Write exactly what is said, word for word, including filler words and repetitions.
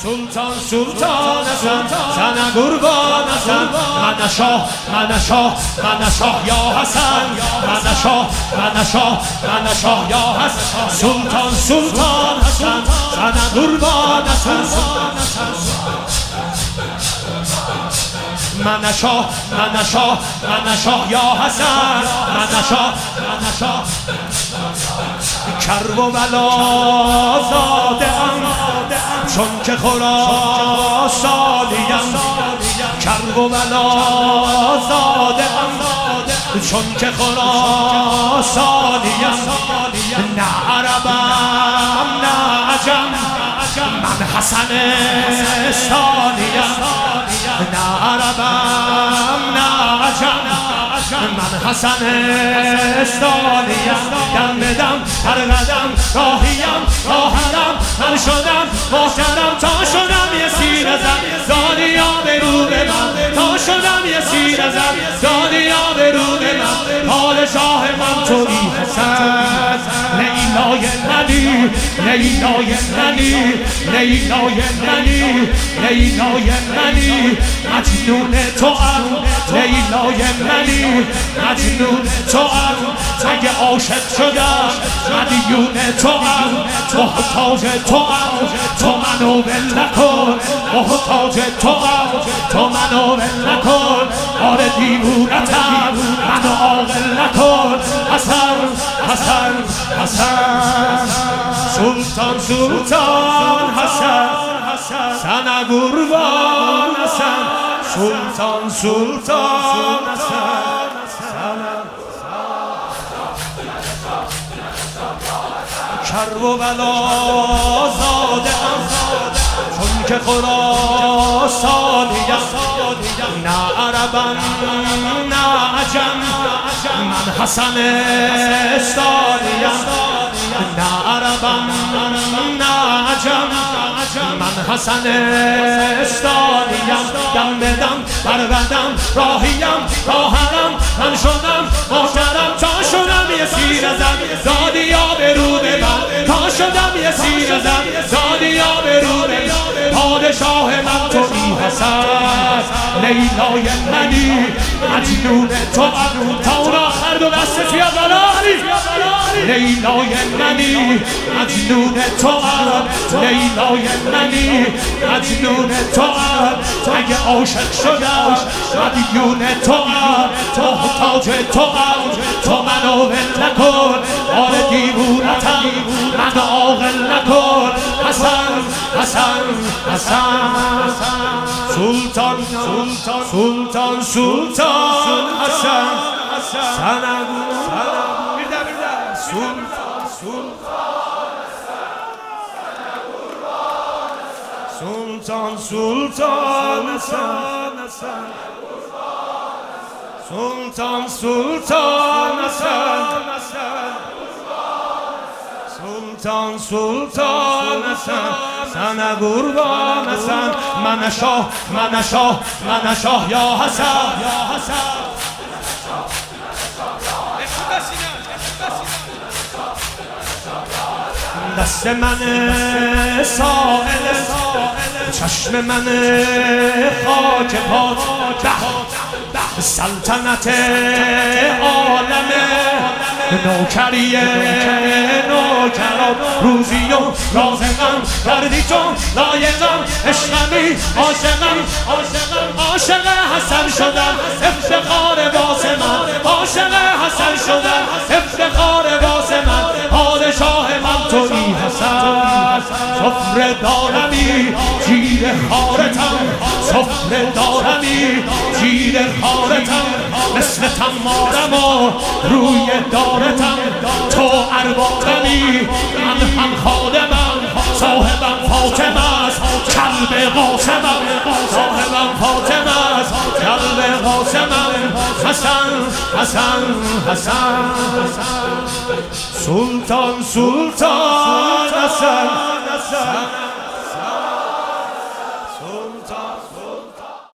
سلطان سلطان حسن زن قربان حسن من شاه من شاه من شاه یا حسن من شاه من شاه من شاه یا حسن سلطان سلطان حسن زن قربان حسن من شاه من شاه من شاه یا حسن من شاه من شاه کرب و بلا زاده ام چون که خراسانیم کرب و بلا زاده ام چون که خراسانیم نه عربم نه عجم من حسن ثانیم نه عربم نه عجم من حسن ثانیم دم به دم هر قدم راهیم راهرم من شدم محترم تا شدم یه سیر زن دادیا به رو به من تا شدم یه سیر زن دادیا به رو به من پادشاه من تویی حسن لیلای منی لیلای منی لیلای منی لیلای منی مجنون تو ام لیلای منی مجنون تو ام اگه عاشق شدم مدیون تو ام محتاج تو ام تو منو ول نکن محتاج تو ام تو منو ول نکن آره دیوونتم منو عاقل نکن حسن حسن حسن سلطان سلطان حسن سن قربان حسن سلطان سلطان حسن کرب و بلا زاده ام چون که خراسانیم نه عربم نه عجم من حسن ثانیم نه عربم نه عجم من حسن ثانیم دم به دم بر قدم راهیم راهرم من شدم محترم تا شدم یه سیر زن دادیا به رو به من تا شدم یه سیر زن دادیا به رو به من پادشاه من تویی حسن لیلای منی مجنون تو ام تا اون آخر دو دستت بیا بالا لیلای منی مجنون تو ام لیلای منی مجنون تو ام اگه عاشق شدم مدیون تو ام محتاج تو ام تو منو ول نکن آره دیوونتم منو عاقل نکن حسن حسن حسن سلطان سلطان سلطان سلطان حسن سنگ بیرده بیرده سلطان سلطان سلطان حسن سلطان سلطان حسن سلطان سلطان حسن سن قربان حسن من شاه من شاه من شاه یا حسن یا حسن دست من سائل چشم من خاک پا سلطنت عالم نوکری نوکران روزی و رازقم کردی چون لایقم عشقمی عاشقم عاشقم عاشق حسن شدم افتخار واسه من عاشق حسن شدم افتخار واسه من پادشاه من تویی حسن سفره دارمی جیر خارتم سفره دارمی جیر خارتم مثل تمارم و روی دارتم تو اربابمی من هم خادمم صاحبم فاطمه است کلب قاسمم صاحبم فاطمه است کلب قاسمم حسن حسن حسن سلطان سلطان حسن